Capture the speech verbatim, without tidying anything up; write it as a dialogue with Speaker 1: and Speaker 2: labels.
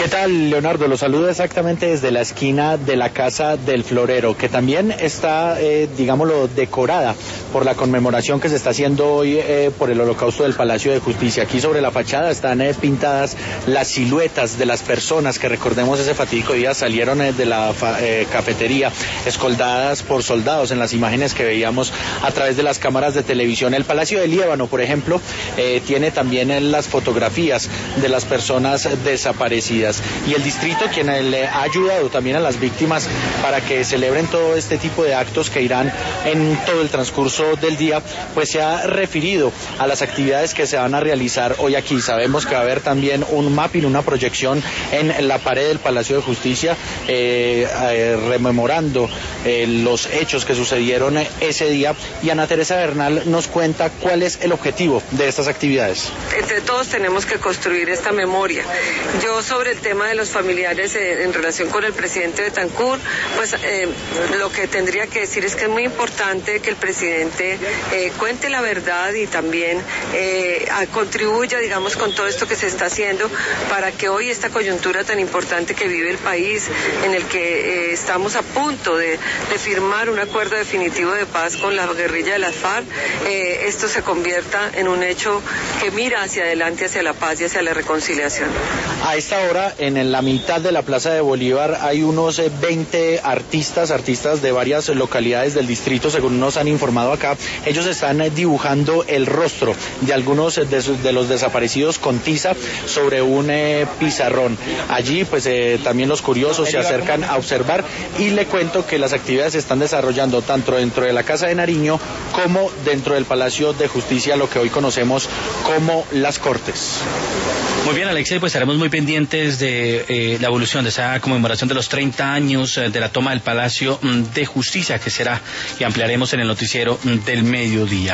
Speaker 1: ¿Qué tal, Leonardo? Lo saludo exactamente desde la esquina de la Casa del Florero, que también está, eh, digámoslo, decorada por la conmemoración que se está haciendo hoy eh, por el Holocausto del Palacio de Justicia. Aquí sobre la fachada están eh, pintadas las siluetas de las personas que, recordemos, ese fatídico día salieron eh, de la fa eh, cafetería escoltadas por soldados en las imágenes que veíamos a través de las cámaras de televisión. El Palacio de Líbano, por ejemplo, eh, tiene también eh, las fotografías de las personas desaparecidas. Y el distrito, quien le ha ayudado también a las víctimas para que celebren todo este tipo de actos que irán en todo el transcurso del día, pues se ha referido a las actividades que se van a realizar hoy aquí. Sabemos que va a haber también un mapping, una proyección en la pared del Palacio de Justicia, eh, eh, rememorando eh, los hechos que sucedieron ese día. Y Ana Teresa Bernal nos cuenta cuál es el objetivo de estas actividades.
Speaker 2: Entre todos tenemos que construir esta memoria. Yo sobre el tema de los familiares eh, en relación con el presidente Betancur, pues eh, lo que tendría que decir es que es muy importante que el presidente eh, cuente la verdad y también eh, a, contribuya, digamos, con todo esto que se está haciendo para que hoy esta coyuntura tan importante que vive el país, en el que eh, estamos a punto de, de firmar un acuerdo definitivo de paz con la guerrilla de las FARC, eh, esto se convierta en un hecho que mira hacia adelante, hacia la paz y hacia la reconciliación.
Speaker 1: A esta hora, en la mitad de la Plaza de Bolívar, hay unos veinte artistas, artistas de varias localidades del distrito, según nos han informado acá. Ellos están dibujando el rostro de algunos de, de los desaparecidos con tiza sobre un eh, pizarrón. Allí, pues, eh, también los curiosos se acercan a observar, y le cuento que las actividades se están desarrollando tanto dentro de la Casa de Nariño como dentro del Palacio de Justicia, lo que hoy conocemos como las Cortes.
Speaker 3: Muy bien, Alexei, pues estaremos muy pendientes de eh, la evolución de esa conmemoración de los treinta años eh, de la toma del Palacio de Justicia, que será, y ampliaremos en el noticiero del mediodía.